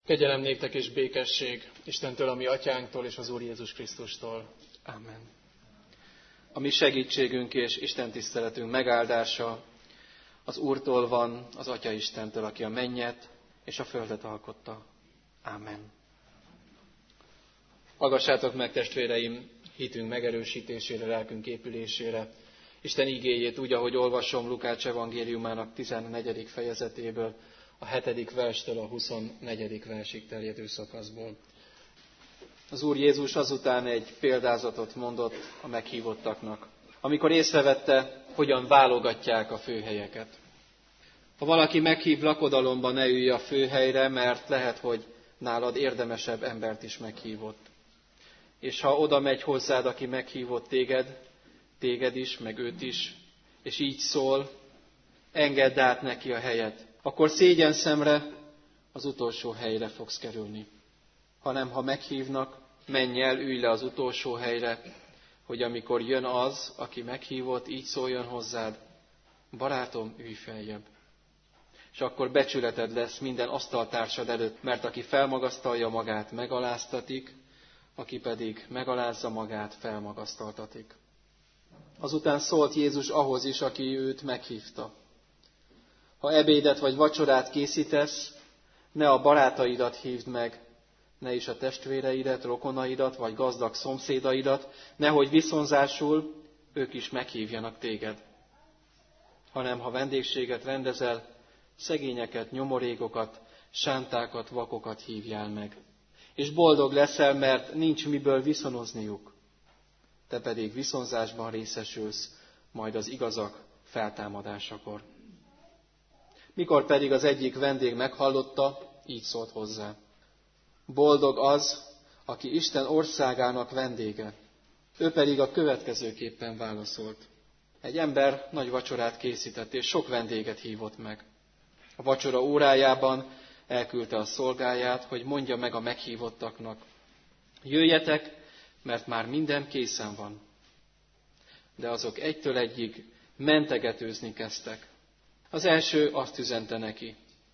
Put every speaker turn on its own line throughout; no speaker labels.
Kegyelem néktek és békesség Istentől, a mi atyánktól és az Úr Jézus Krisztustól. Amen. A mi segítségünk és Isten tiszteletünk megáldása az Úrtól van, az Atya Istentől, aki a mennyet és a földet alkotta. Amen. Hallgassátok meg, testvéreim, hitünk megerősítésére, lelkünk épülésére Isten igéjét úgy, ahogy olvasom Lukács evangéliumának 14. fejezetéből, a 7. verstől a 24. versig terjedő szakaszból. Az Úr Jézus azután egy példázatot mondott a meghívottaknak, amikor észrevette, hogyan válogatják a főhelyeket. Ha valaki meghív lakodalomba, ne ülj a főhelyre, mert lehet, hogy nálad érdemesebb embert is meghívott. És ha oda megy hozzád, aki meghívott téged is, meg őt is, és így szól, engedd át neki a helyet, akkor szégyenszemre az utolsó helyre fogsz kerülni. Hanem ha meghívnak, menj el, ülj le az utolsó helyre, hogy amikor jön az, aki meghívott, így szóljon hozzád, barátom, ülj feljebb. És akkor becsületed lesz minden asztaltársad előtt, mert aki felmagasztalja magát, megaláztatik, aki pedig megalázza magát, felmagasztaltatik. Azután szólt Jézus ahhoz is, aki őt meghívta. Ha ebédet vagy vacsorát készítesz, ne a barátaidat hívd meg, ne is a testvéreidet, rokonaidat, vagy gazdag szomszédaidat, nehogy viszonzásul ők is meghívjanak téged. Hanem ha vendégséget rendezel, szegényeket, nyomorékokat, sántákat, vakokat hívjál meg. És boldog leszel, mert nincs miből viszonozniuk. Te pedig viszonzásban részesülsz, majd az igazak feltámadásakor. Mikor pedig az egyik vendég meghallotta, így szólt hozzá. Boldog az, aki Isten országának vendége. Ő pedig a következőképpen válaszolt. Egy ember nagy vacsorát készített, és sok vendéget hívott meg. A vacsora órájában elküldte a szolgáját, hogy mondja meg a meghívottaknak. Jöjjetek, mert már minden készen van. De azok egytől egyig mentegetőzni kezdtek. Az első azt üzente neki.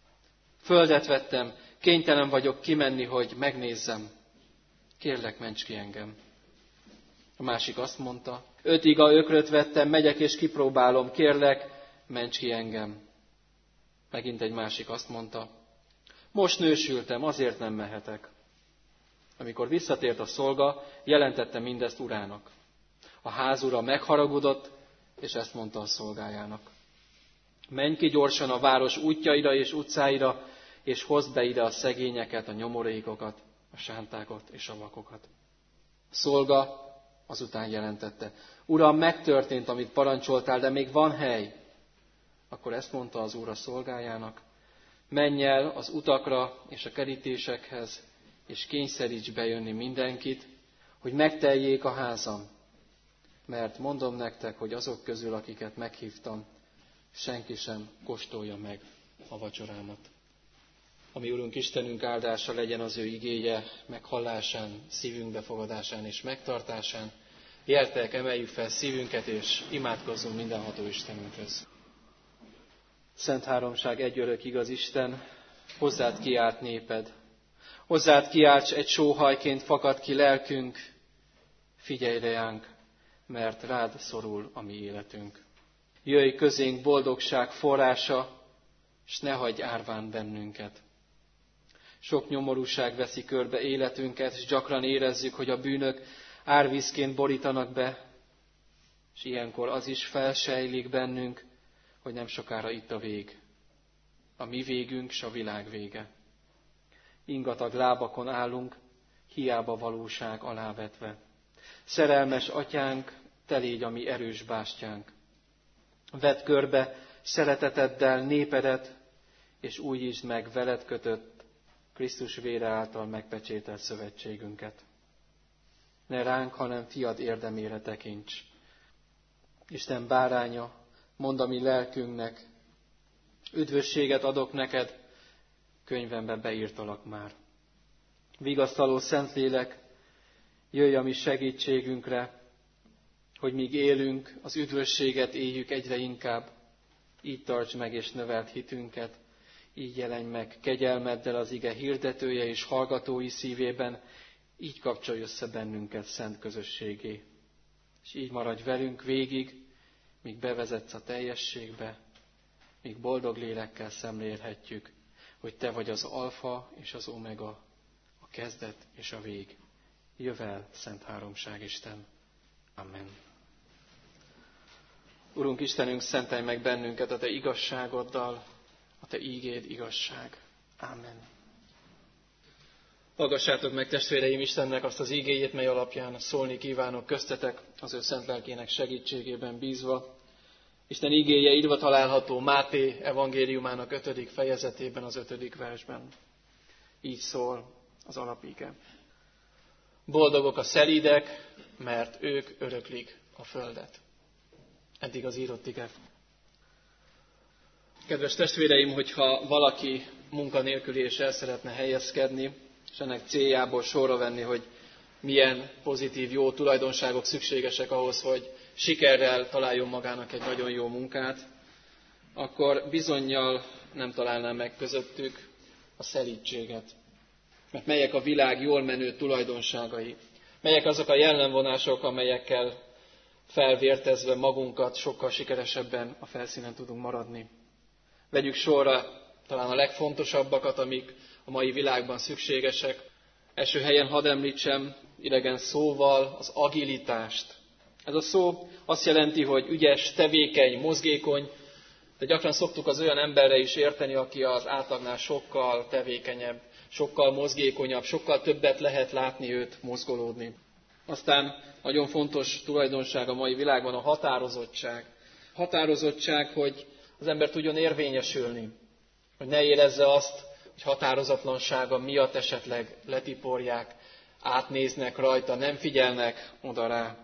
Földet vettem, kénytelen vagyok kimenni, hogy megnézzem. Kérlek, ments ki engem. A másik azt mondta, 5 iga ökröt vettem, megyek és kipróbálom, kérlek, ments ki engem. Megint egy másik azt mondta, most nősültem, azért nem mehetek. Amikor visszatért a szolga, jelentette mindezt urának. A házura megharagudott, és ezt mondta a szolgájának. Menj ki gyorsan a város útjaira és utcáira, és hozd be ide a szegényeket, a nyomorékokat, a sántákat és a vakokat. A szolga azután jelentette. Uram, megtörtént, amit parancsoltál, de még van hely. Akkor ezt mondta az úr a szolgájának. Menj el az utakra és a kerítésekhez, és kényszeríts bejönni mindenkit, hogy megteljék a házam. Mert mondom nektek, hogy azok közül, akiket meghívtam, senki sem kóstolja meg a vacsorámat. Ami Urunk Istenünk áldása legyen az ő igéje meghallásán, szívünk befogadásán és megtartásán. Gyertek, emeljük fel szívünket, és imádkozzunk mindenható Istenünkhöz. Szent Háromság, egyörök igaz Isten, hozzád kiált néped. Hozzád kiálts, egy sóhajként fakad ki lelkünk, figyelj ránk, mert rád szorul a mi életünk. Jöjj közénk boldogság forrása, s ne hagyj árván bennünket. Sok nyomorúság veszi körbe életünket, és gyakran érezzük, hogy a bűnök árvízként borítanak be, és ilyenkor az is felsejlik bennünk, hogy nem sokára itt a vég. A mi végünk, s a világ vége. Ingatag lábakon állunk, hiába valóság alávetve. Szerelmes atyánk, te légy a mi erős bástyánk. Vedd körbe szereteteddel népedet, és újítsd meg veled kötött, Krisztus vére által megpecsételt szövetségünket. Ne ránk, hanem fiad érdemére tekints. Isten báránya, mondd a mi lelkünknek, üdvösséget adok neked, könyvembe beírtalak már. Vigasztaló Szentlélek, jöjj a mi segítségünkre, hogy míg élünk, az üdvösséget éljük egyre inkább. Így tartsd meg és növeld hitünket, így jelenj meg kegyelmeddel az ige hirdetője és hallgatói szívében, így kapcsolj össze bennünket szent közösségé. És így maradj velünk végig, míg bevezetsz a teljességbe, míg boldog lélekkel szemlélhetjük, hogy te vagy az alfa és az omega, a kezdet és a vég. Jövel, Szent Háromság Isten. Amen. Urunk Istenünk, szentelj meg bennünket a te igazságoddal, a te ígéd igazság. Amen. Hallgassátok meg, testvéreim, Istennek azt az ígéjét, mely alapján szólni kívánok köztetek, az ő szent lelkének segítségében bízva. Isten ígéje írva található Máté evangéliumának 5. fejezetében, az 5. versben. Így szól az alapíge. Boldogok a szelídek, mert ők öröklik a földet. Eddig az írott ige. Kedves testvéreim, hogyha valaki munkanélküli és el szeretne helyezkedni, és ennek céljából sorra venni, hogy milyen pozitív, jó tulajdonságok szükségesek ahhoz, hogy sikerrel találjon magának egy nagyon jó munkát, akkor bizonnyal nem találná meg közöttük a szelídséget. Mert melyek a világ jól menő tulajdonságai? Melyek azok a jellemvonások, amelyekkel felvértezve magunkat sokkal sikeresebben a felszínen tudunk maradni? Vegyük sorra talán a legfontosabbakat, amik a mai világban szükségesek. Első helyen hadd említsem idegen szóval az agilitást. Ez a szó azt jelenti, hogy ügyes, tevékeny, mozgékony, de gyakran szoktuk az olyan emberre is érteni, aki az átlagnál sokkal tevékenyebb, sokkal mozgékonyabb, sokkal többet lehet látni őt mozgolódni. Aztán nagyon fontos tulajdonság a mai világban a határozottság. Határozottság, hogy az ember tudjon érvényesülni, hogy ne érezze azt, hogy határozatlansága miatt esetleg letiporják, átnéznek rajta, nem figyelnek oda rá.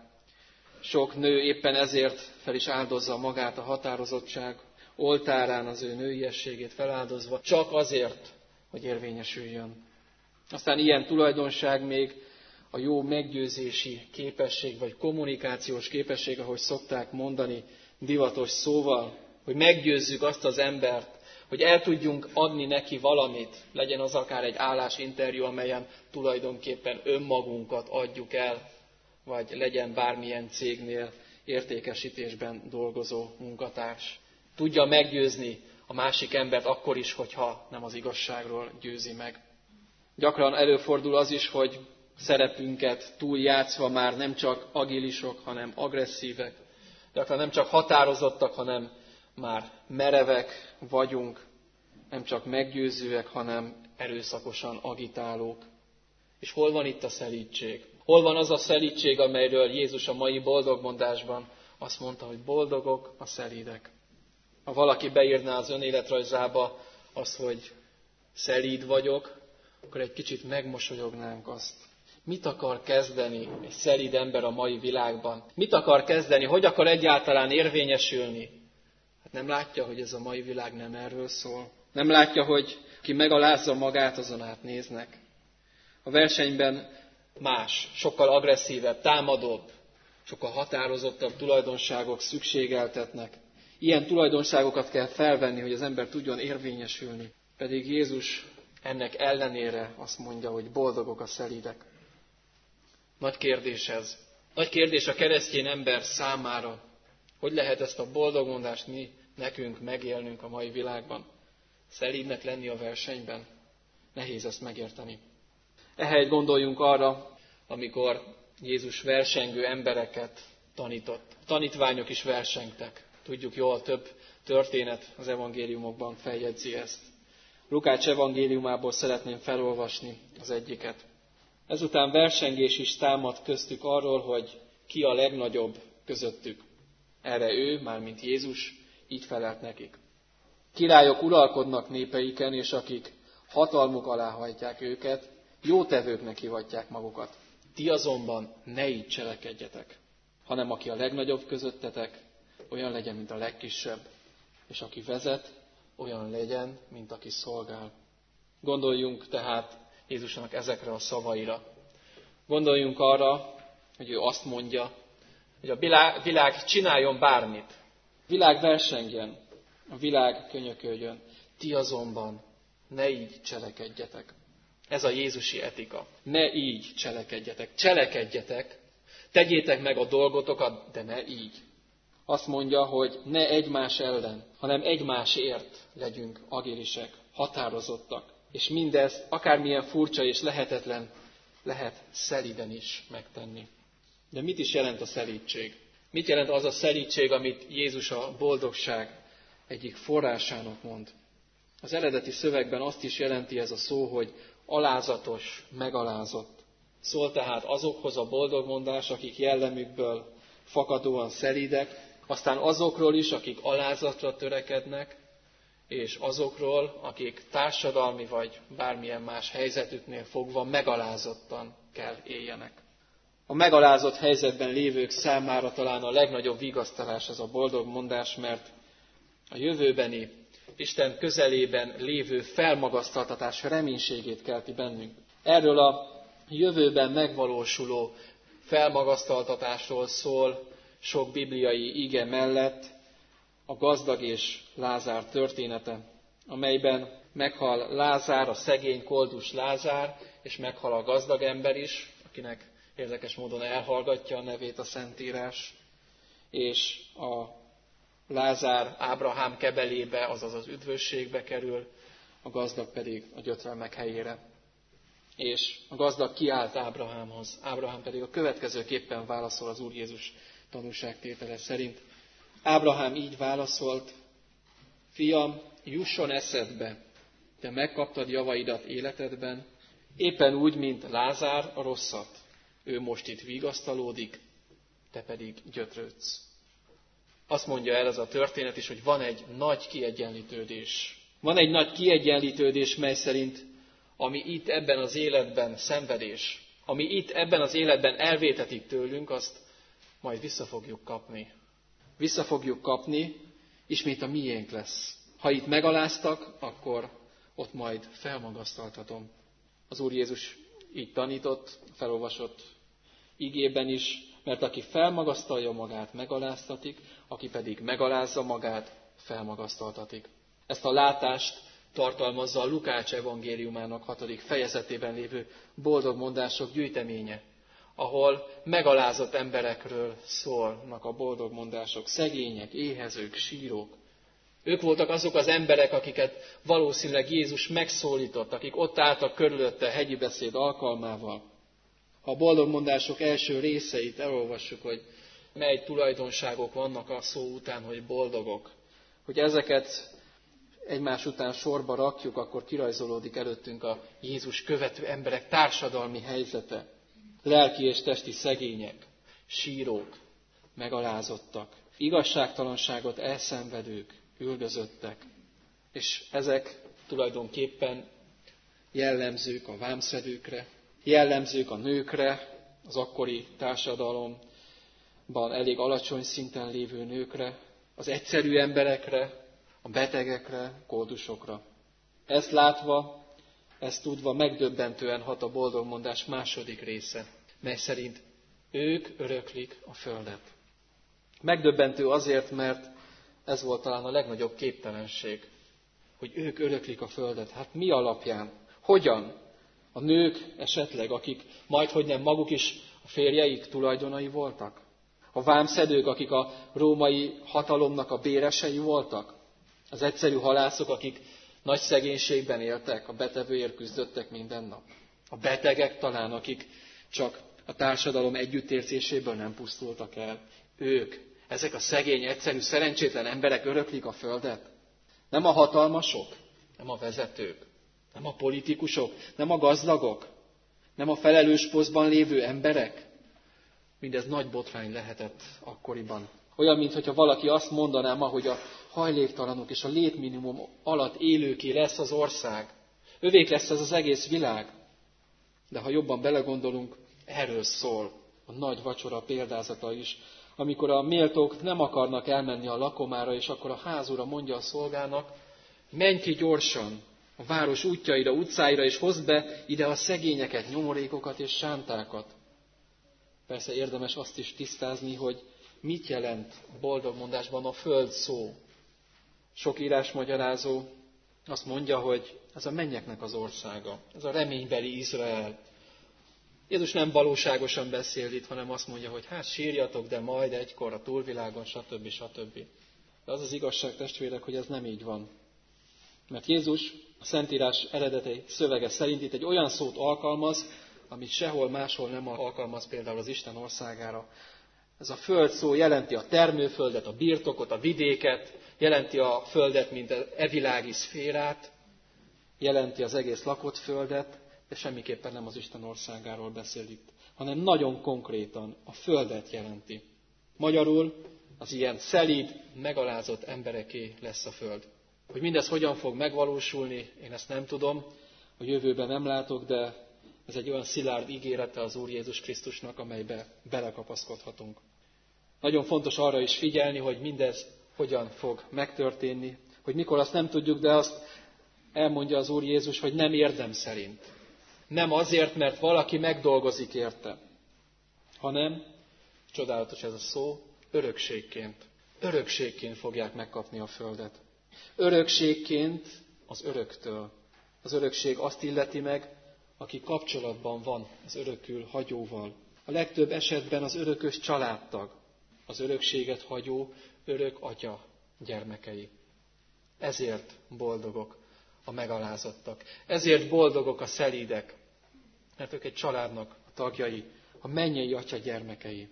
Sok nő éppen ezért fel is áldozza magát a határozottság oltárán, az ő nőiességét feláldozva, csak azért, hogy érvényesüljön. Aztán ilyen tulajdonság még a jó meggyőzési képesség, vagy kommunikációs képesség, ahogy szokták mondani divatos szóval, hogy meggyőzzük azt az embert, hogy el tudjunk adni neki valamit, legyen az akár egy állásinterjú, amelyen tulajdonképpen önmagunkat adjuk el, vagy legyen bármilyen cégnél értékesítésben dolgozó munkatárs. Tudja meggyőzni a másik embert akkor is, hogyha nem az igazságról győzi meg. Gyakran előfordul az is, hogy szerepünket túljátszva már nem csak agilisok, hanem agresszívek. Gyakran nem csak határozottak, hanem már merevek vagyunk, nem csak meggyőzőek, hanem erőszakosan agitálók. És hol van itt a szelídség? Hol van az a szelídség, amelyről Jézus a mai boldogmondásban azt mondta, hogy boldogok a szelídek? Ha valaki beírná az önéletrajzába azt, hogy szelíd vagyok, akkor egy kicsit megmosolyognánk azt. Mit akar kezdeni egy szelíd ember a mai világban? Mit akar kezdeni? Hogy akar egyáltalán érvényesülni? Hát nem látja, hogy ez a mai világ nem erről szól. Nem látja, hogy ki megalázza magát, azon átnéznek. A versenyben más, sokkal agresszívebb, támadóbb, sokkal határozottabb tulajdonságok szükségeltetnek. Ilyen tulajdonságokat kell felvenni, hogy az ember tudjon érvényesülni. Pedig Jézus ennek ellenére azt mondja, hogy boldogok a szelídek. Nagy kérdés ez. Nagy kérdés a keresztény ember számára. Hogy lehet ezt a boldogmondást mi nekünk megélnünk a mai világban? Szelídnek lenni a versenyben? Nehéz ezt megérteni. Ehelyett gondoljunk arra, amikor Jézus versengő embereket tanított. A tanítványok is versengtek. Tudjuk jól, több történet az evangéliumokban feljegyzi ezt. Lukács evangéliumából szeretném felolvasni az egyiket. Ezután versengés is támad köztük arról, hogy ki a legnagyobb közöttük. Erre ő, mármint Jézus, így felelt nekik. Királyok uralkodnak népeiken, és akik hatalmuk alá hajtják őket, jótevőknek hivatják magukat. Ti azonban ne így cselekedjetek, hanem aki a legnagyobb közöttetek, olyan legyen, mint a legkisebb, és aki vezet, olyan legyen, mint aki szolgál. Gondoljunk tehát Jézusnak ezekre a szavaira. Gondoljunk arra, hogy ő azt mondja, hogy a világ csináljon bármit. A világ versengjen, a világ könyököljön. Ti azonban ne így cselekedjetek. Ez a jézusi etika. Ne így cselekedjetek. Cselekedjetek, tegyétek meg a dolgotokat, de ne így. Azt mondja, hogy ne egymás ellen, hanem egymásért legyünk agilisek, határozottak. És mindezt, akármilyen furcsa és lehetetlen, lehet szelíden is megtenni. De mit is jelent a szelídség? Mit jelent az a szelídség, amit Jézus a boldogság egyik forrásának mond? Az eredeti szövegben azt is jelenti ez a szó, hogy alázatos, megalázott. Szól tehát azokhoz a boldogmondás, akik jellemükből fakadóan szelídek, aztán azokról is, akik alázatra törekednek, és azokról, akik társadalmi vagy bármilyen más helyzetüknél fogva megalázottan kell éljenek. A megalázott helyzetben lévők számára talán a legnagyobb vigasztalás ez a boldogmondás, mert a jövőbeni, Isten közelében lévő felmagasztaltatás reménységét kelti bennünk. Erről a jövőben megvalósuló felmagasztaltatásról szól sok bibliai ige mellett a gazdag és Lázár története, amelyben meghal Lázár, a szegény koldus Lázár, és meghal a gazdag ember is, akinek érdekes módon elhallgatja a nevét a Szentírás, és a Lázár Ábrahám kebelébe, azaz az üdvösségbe kerül, a gazdag pedig a gyötrelmek helyére. És a gazdag kiállt Ábrahámhoz, Ábrahám pedig a következőképpen válaszol az Úr Jézus tanúságtétele szerint. Ábrahám így válaszolt: fiam, jusson eszedbe, te megkaptad javaidat életedben, éppen úgy, mint Lázár a rosszat. Ő most itt vigasztalódik, te pedig gyötrődsz. Azt mondja el ez a történet is, hogy van egy nagy kiegyenlítődés. Van egy nagy kiegyenlítődés, mely szerint ami itt ebben az életben szenvedés, ami itt ebben az életben elvétetik tőlünk, azt majd vissza fogjuk kapni. Vissza fogjuk kapni, ismét a miénk lesz. Ha itt megaláztak, akkor ott majd felmagasztaltatom. Az Úr Jézus így tanított, felolvasott igében is, mert aki felmagasztalja magát, megaláztatik, aki pedig megalázza magát, felmagasztaltatik. Ezt a látást tartalmazza a Lukács evangéliumának 6. fejezetében lévő boldogmondások gyűjteménye, ahol megalázott emberekről szólnak a boldogmondások, szegények, éhezők, sírók. Ők voltak azok az emberek, akiket valószínűleg Jézus megszólított, akik ott álltak körülötte hegyi beszéd alkalmával. Ha a boldogmondások első részeit elolvassuk, hogy mely tulajdonságok vannak a szó után, hogy boldogok, hogy ezeket egymás után sorba rakjuk, akkor kirajzolódik előttünk a Jézus követő emberek társadalmi helyzete. Lelki és testi szegények, sírók, megalázottak, igazságtalanságot elszenvedők, üldözöttek. És ezek tulajdonképpen jellemzők a vámszedőkre, jellemzők a nőkre, az akkori társadalomban elég alacsony szinten lévő nőkre, az egyszerű emberekre, a betegekre, koldusokra. Ezt látva, ezt tudva megdöbbentően hat a boldogmondás második része, mely szerint ők öröklik a földet. Megdöbbentő azért, mert ez volt talán a legnagyobb képtelenség, hogy ők öröklik a földet. Hát mi alapján? Hogyan? A nők esetleg, akik majdhogy nem maguk is a férjeik tulajdonai voltak? A vámszedők, akik a római hatalomnak a béresei voltak? Az egyszerű halászok, akik nagy szegénységben éltek, a betevőért küzdöttek minden nap? A betegek talán, akik csak a társadalom együttérzéséből nem pusztultak el? Ők, ezek a szegény, egyszerű, szerencsétlen emberek öröklik a földet? Nem a hatalmasok, nem a vezetők, nem a politikusok, nem a gazdagok, nem a felelős posztban lévő emberek? Mindez nagy botrány lehetett akkoriban. Olyan, mintha valaki azt mondaná ma, hogy a hajléktalanok és a létminimum alatt élőké lesz az ország. Övék lesz ez az egész világ. De ha jobban belegondolunk, erről szól a nagy vacsora példázata is, amikor a méltók nem akarnak elmenni a lakomára, és akkor a házura mondja a szolgának, menj ki gyorsan a város útjaira, utcáira, és hozd be ide a szegényeket, nyomorékokat és sántákat. Persze érdemes azt is tisztázni, hogy mit jelent a boldogmondásban a föld szó. Sok írásmagyarázó Azt mondja, hogy ez a mennyeknek az országa, ez a reménybeli Izrael. Jézus nem valóságosan beszél itt, hanem azt mondja, hogy hát sírjatok, de majd egykor a túlvilágon, stb. Stb. De az az igazság, testvérek, hogy ez nem így van. Mert Jézus a Szentírás eredeti szövege szerint itt egy olyan szót alkalmaz, amit sehol máshol nem alkalmaz, például az Isten országára. Ez a föld szó jelenti a termőföldet, a birtokot, a vidéket, jelenti a földet, mint evilági szférát, jelenti az egész lakott földet, de semmiképpen nem az Isten országáról beszél itt, hanem nagyon konkrétan a földet jelenti. Magyarul az ilyen szelíd, megalázott embereké lesz a föld. Hogy mindez hogyan fog megvalósulni, én ezt nem tudom, a jövőben nem látok, de ez egy olyan szilárd ígérete az Úr Jézus Krisztusnak, amelybe belekapaszkodhatunk. Nagyon fontos arra is figyelni, hogy mindez hogyan fog megtörténni, hogy mikor azt nem tudjuk, de azt elmondja az Úr Jézus, hogy nem érdem szerint. Nem azért, mert valaki megdolgozik érte, hanem, csodálatos ez a szó, örökségként. Örökségként fogják megkapni a földet. Örökségként az öröktől. Az örökség azt illeti meg, aki kapcsolatban van az örökül hagyóval. A legtöbb esetben az örökös családtag, az örökséget hagyó örök atya gyermekei. Ezért boldogok a megalázottak. Ezért boldogok a szelídek, mert ők egy családnak a tagjai, a mennyei atya gyermekei.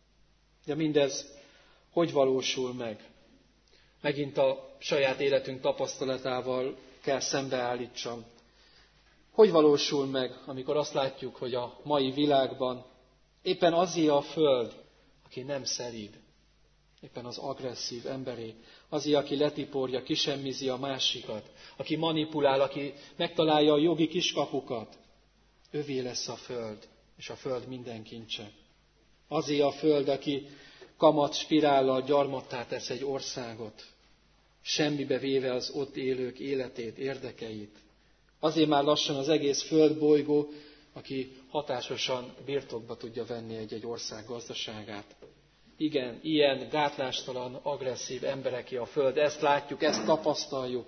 De mindez hogy valósul meg? Megint a saját életünk tapasztalatával kell szembeállítsam. Hogy valósul meg, amikor azt látjuk, hogy a mai világban éppen azé a föld, aki nem szelíd, éppen az agresszív emberé, azé, aki letiporja, kisemmizi a másikat, aki manipulál, aki megtalálja a jogi kiskapukat, övé lesz a föld, és a föld minden kincse. Azé a föld, aki kamat spirállal gyarmattá tesz egy országot, semmibe véve az ott élők életét, érdekeit. Azért már lassan az egész földbolygó, aki hatásosan birtokba tudja venni egy ország gazdaságát. Igen, ilyen gátlástalan, agresszív embereké a föld, ezt látjuk, ezt tapasztaljuk,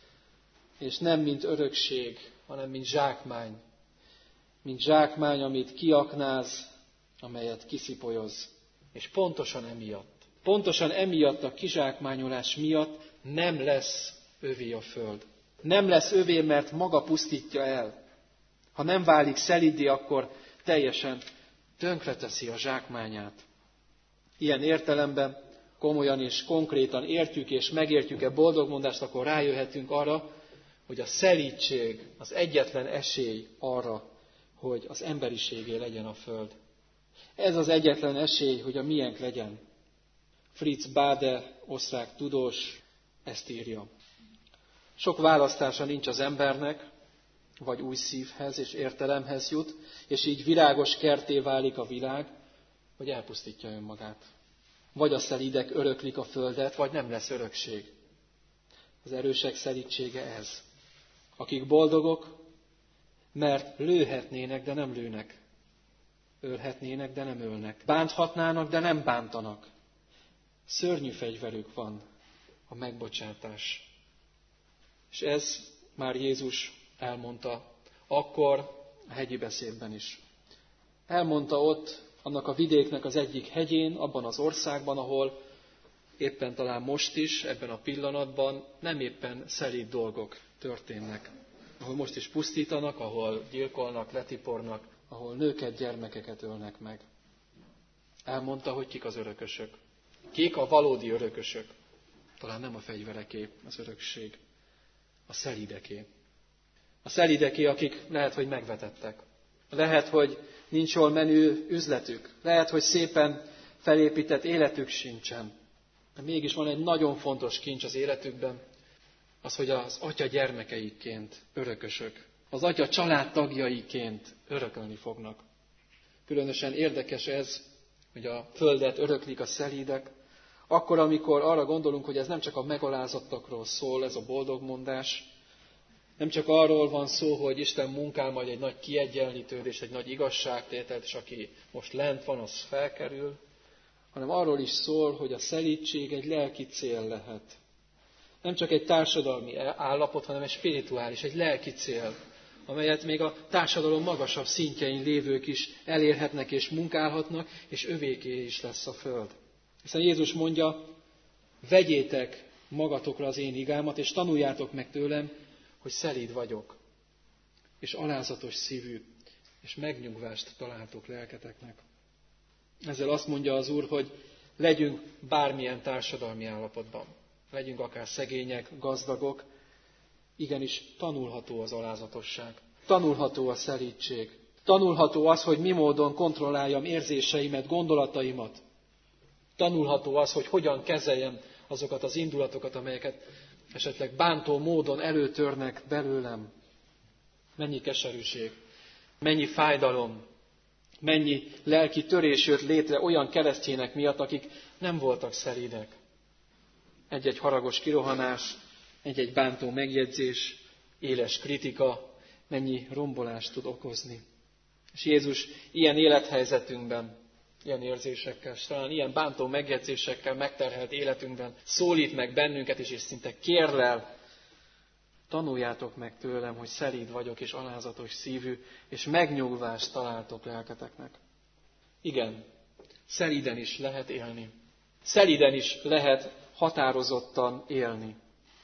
és nem mint örökség, hanem mint zsákmány. Mint zsákmány, amit kiaknáz, amelyet kiszipolyoz. És pontosan emiatt a kizsákmányolás miatt nem lesz övé a föld. Nem lesz övé, mert maga pusztítja el. Ha nem válik szelíddé, akkor teljesen tönkreteszi a zsákmányát. Ilyen értelemben komolyan és konkrétan értjük és megértjük-e boldogmondást, akkor rájöhetünk arra, hogy a szelídség az egyetlen esély arra, hogy az emberiségé legyen a föld. Ez az egyetlen esély, hogy a miénk legyen. Fritz Bade, osztrák tudós, ezt írja. Sok választása nincs az embernek, vagy új szívhez és értelemhez jut, és így virágos kertté válik a világ, vagy elpusztítja önmagát. Vagy a szelídek öröklik a földet, vagy nem lesz örökség. Az erősek szelídsége ez. Akik boldogok, mert lőhetnének, de nem lőnek. Ölhetnének, de nem ölnek. Bánthatnának, de nem bántanak. Szörnyű fegyverük van, a megbocsátás. És ez már Jézus elmondta akkor a hegyi beszédben is. Elmondta ott, annak a vidéknek az egyik hegyén, abban az országban, ahol éppen talán most is, ebben a pillanatban nem éppen szelíd dolgok történnek. Ahol most is pusztítanak, ahol gyilkolnak, letipornak, ahol nőket, gyermekeket ölnek meg. Elmondta, hogy kik az örökösök. Kik a valódi örökösök. Talán nem a fegyvereké az örökség, a szelídeké. A szelídeké, akik lehet, hogy megvetettek. Lehet, hogy nincs jól menő üzletük. Lehet, hogy szépen felépített életük sincsen. De mégis van egy nagyon fontos kincs az életükben, az, hogy az atya gyermekeiként örökösök. Az atya családtagjaiként örökölni fognak. Különösen érdekes ez, hogy a földet öröklik a szelídek, akkor, amikor arra gondolunk, hogy ez nem csak a megalázottakról szól, ez a boldogmondás, nem csak arról van szó, hogy Isten munkál majd egy nagy kiegyenlítődés, egy nagy igazságtételt, és aki most lent van, az felkerül, hanem arról is szól, hogy a szelídség egy lelki cél lehet. Nem csak egy társadalmi állapot, hanem egy spirituális, egy lelki cél, amelyet még a társadalom magasabb szintjein lévők is elérhetnek és munkálhatnak, és övéké is lesz a föld. Hiszen Jézus mondja, vegyétek magatokra az én igámat, és tanuljátok meg tőlem, hogy szelíd vagyok, és alázatos szívű, és megnyugvást találtok lelketeknek. Ezzel azt mondja az Úr, hogy legyünk bármilyen társadalmi állapotban. Legyünk akár szegények, gazdagok, igenis tanulható az alázatosság. Tanulható a szelídség. Tanulható az, hogy mi módon kontrolláljam érzéseimet, gondolataimat. Tanulható az, hogy hogyan kezeljem azokat az indulatokat, amelyeket esetleg bántó módon előtörnek belőlem. Mennyi keserűség, mennyi fájdalom, mennyi lelki törés jött létre olyan keresztjének miatt, akik nem voltak szelídek. Egy-egy haragos kirohanás, egy-egy bántó megjegyzés, éles kritika, mennyi rombolást tud okozni. És Jézus ilyen élethelyzetünkben, ilyen érzésekkel, talán ilyen bántó megjegyzésekkel megterhelt életünkben szólít meg bennünket is, és szinte kérlel, tanuljátok meg tőlem, hogy szelíd vagyok és alázatos szívű, és megnyugvást találtok lelketeknek. Igen, szelíden is lehet élni. Szelíden is lehet határozottan élni.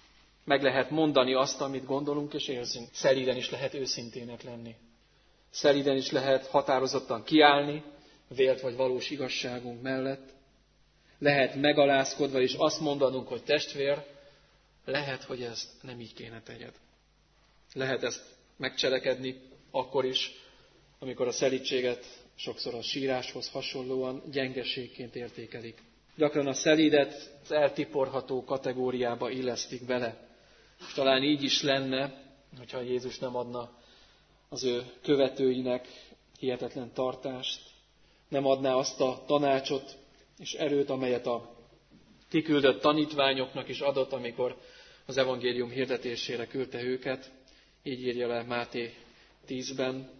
Meg lehet mondani azt, amit gondolunk és érzünk. Szelíden is lehet őszintének lenni. Szelíden is lehet határozottan kiállni, vélt vagy valós igazságunk mellett. Lehet megalázkodva is azt mondanunk, hogy testvér, lehet, hogy ezt nem így kéne tegyed. Lehet ezt megcselekedni akkor is, amikor a szelídséget sokszor a síráshoz hasonlóan gyengeségként értékelik. Gyakran a szelídet az eltiporható kategóriába illesztik bele. És talán így is lenne, hogyha Jézus nem adna az ő követőinek hihetetlen tartást, nem adná azt a tanácsot és erőt, amelyet a kiküldött tanítványoknak is adott, amikor az evangélium hirdetésére küldte őket. Így írja le Máté 10-ben.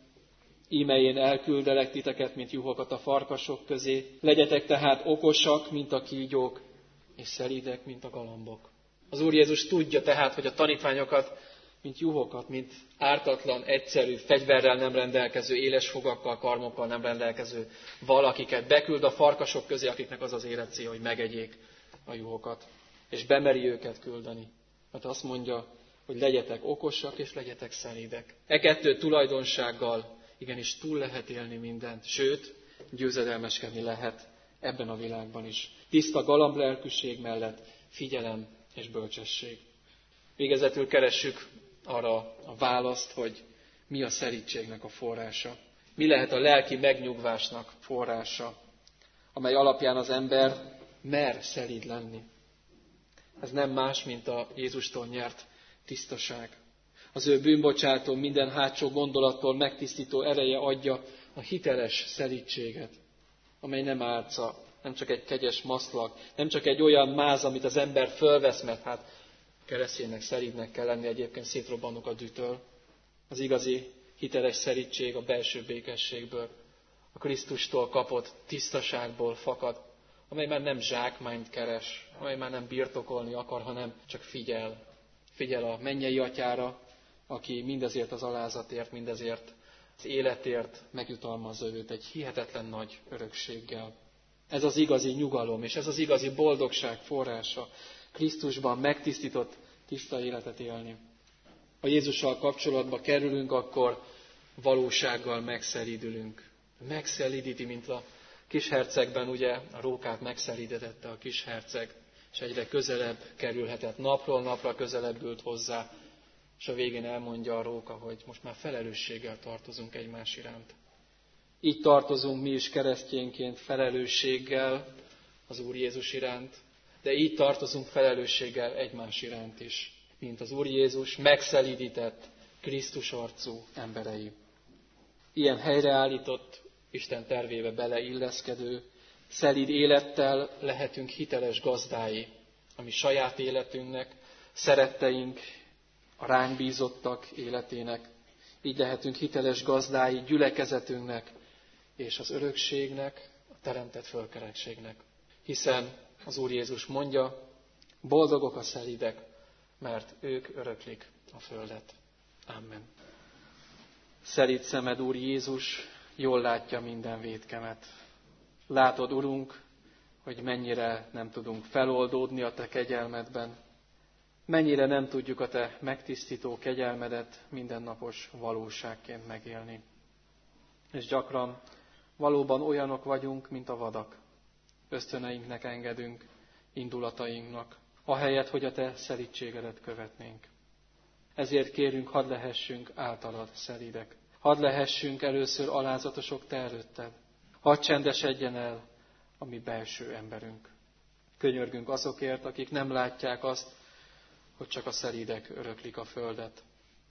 Íme én elküldelek titeket, mint juhokat a farkasok közé. Legyetek tehát okosak, mint a kígyók, és szelídek, mint a galambok. Az Úr Jézus tudja tehát, hogy a tanítványokat, mint juhokat, mint ártatlan, egyszerű, fegyverrel nem rendelkező, éles fogakkal, karmokkal nem rendelkező valakiket beküld a farkasok közé, akiknek az az életcélja, hogy megegyék a juhokat, és bemeri őket küldeni. Mert azt mondja, hogy legyetek okosak, és legyetek szelídek. E kettő tulajdonsággal igenis túl lehet élni mindent, sőt, győzedelmeskedni lehet ebben a világban is. Tiszta galamblelkűség mellett figyelem és bölcsesség. Végezetül keressük arra a választ, hogy mi a szelídségnek a forrása. Mi lehet a lelki megnyugvásnak forrása, amely alapján az ember mer szelíd lenni. Ez nem más, mint a Jézustól nyert tisztaság. Az ő bűnbocsátó, minden hátsó gondolattól megtisztító ereje adja a hiteles szelídséget, amely nem álca, nem csak egy kegyes maszlag, nem csak egy olyan máz, amit az ember fölvesz, mert hát kereszténynek, szelídnek kell lenni, egyébként szétrobbanunk a dűtől. Az igazi hiteles szelídség a belső békességből, a Krisztustól kapott tisztaságból fakad, amely már nem zsákmányt keres, amely már nem birtokolni akar, hanem csak figyel. Figyel a mennyei atyára, aki mindezért az alázatért, mindezért az életért megjutalmazza őt egy hihetetlen nagy örökséggel. Ez az igazi nyugalom, és ez az igazi boldogság forrása. Krisztusban megtisztított, tiszta életet élni. Ha Jézussal kapcsolatba kerülünk, akkor valósággal megszelídülünk. Megszelídíti, mint a kishercegben, ugye a rókát megszelídetette a kisherceg, és egyre közelebb kerülhetett, napról napra közelebb ült hozzá, és a végén elmondja a róka, hogy most már felelősséggel tartozunk egymás iránt. Így tartozunk mi is keresztényként felelősséggel az Úr Jézus iránt, de így tartozunk felelősséggel egymás iránt is, mint az Úr Jézus megszelídített, Krisztus arcú emberei. Ilyen helyreállított, Isten tervébe beleilleszkedő, szelíd élettel lehetünk hiteles gazdái, ami saját életünknek, szeretteink, a ránk bízottak életének. Így lehetünk hiteles gazdái gyülekezetünknek és az örökségnek, a teremtett fölkerekségnek. Hiszen az Úr Jézus mondja, boldogok a szelídek, mert ők öröklik a földet. Amen. Szelíd szemed, Úr Jézus, jól látja minden vétkemet. Látod, Urunk, hogy mennyire nem tudunk feloldódni a Te kegyelmedben, mennyire nem tudjuk a Te megtisztító kegyelmedet mindennapos valóságként megélni. És gyakran valóban olyanok vagyunk, mint a vadak. Ösztöneinknek engedünk, indulatainknak, ahelyett, hogy a Te szelídségedet követnénk. Ezért kérünk, hadd lehessünk általad szelídek. Hadd lehessünk először alázatosok Te előtted. Hadd csendesedjen el a mi belső emberünk. Könyörgünk azokért, akik nem látják azt, hogy csak a szelídek öröklik a földet.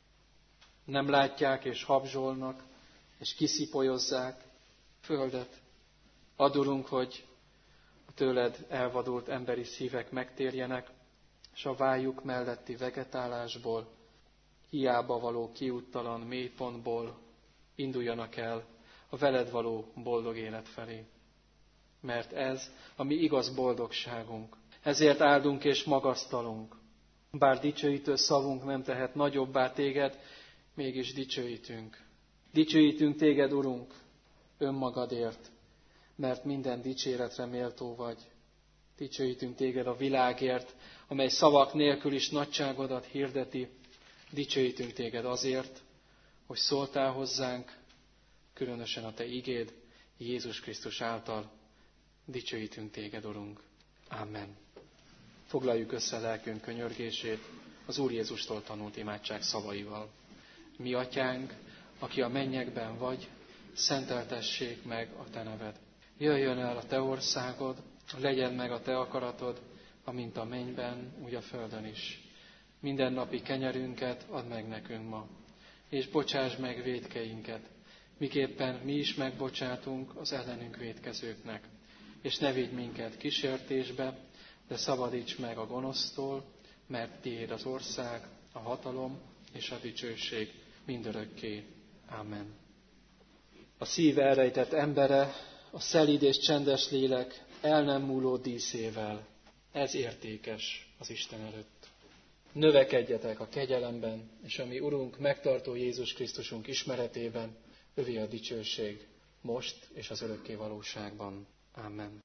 Nem látják és habzsolnak, és kiszipolyozzák földet. Add, Urunk, hogy a tőled elvadult emberi szívek megtérjenek, és a vájuk melletti vegetálásból, hiába való kiúttalan mélypontból induljanak el a veled való boldog élet felé. Mert ez a mi igaz boldogságunk. Ezért áldunk és magasztalunk. Bár dicsőítő szavunk nem tehet nagyobbá téged, mégis dicsőítünk. Dicsőítünk téged, Urunk, önmagadért, mert minden dicséretre méltó vagy. Dicsőítünk téged a világért, amely szavak nélkül is nagyságodat hirdeti. Dicsőítünk téged azért, hogy szóltál hozzánk, különösen a te igéd, Jézus Krisztus által. Dicsőítünk téged, Urunk. Amen. Foglaljuk össze lelkünk könyörgését az Úr Jézustól tanult imádság szavaival. Mi atyánk, aki a mennyekben vagy, szenteltessék meg a te neved. Jöjjön el a te országod, legyen meg a te akaratod, amint a mennyben, úgy a földön is. Mindennapi kenyerünket add meg nekünk ma, és bocsáss meg vétkeinket, miképpen mi is megbocsátunk az ellenünk vétkezőknek. És ne vigy minket kísértésbe, de szabadíts meg a gonosztól, mert tiéd az ország, a hatalom és a dicsőség mindörökké. Amen. A szív elrejtett embere, a szelíd és csendes lélek el nem múló díszével. Ez értékes az Isten előtt. Növekedjetek a kegyelemben, és a mi Urunk, megtartó Jézus Krisztusunk ismeretében, övé a dicsőség, most és az örökké valóságban. Amen.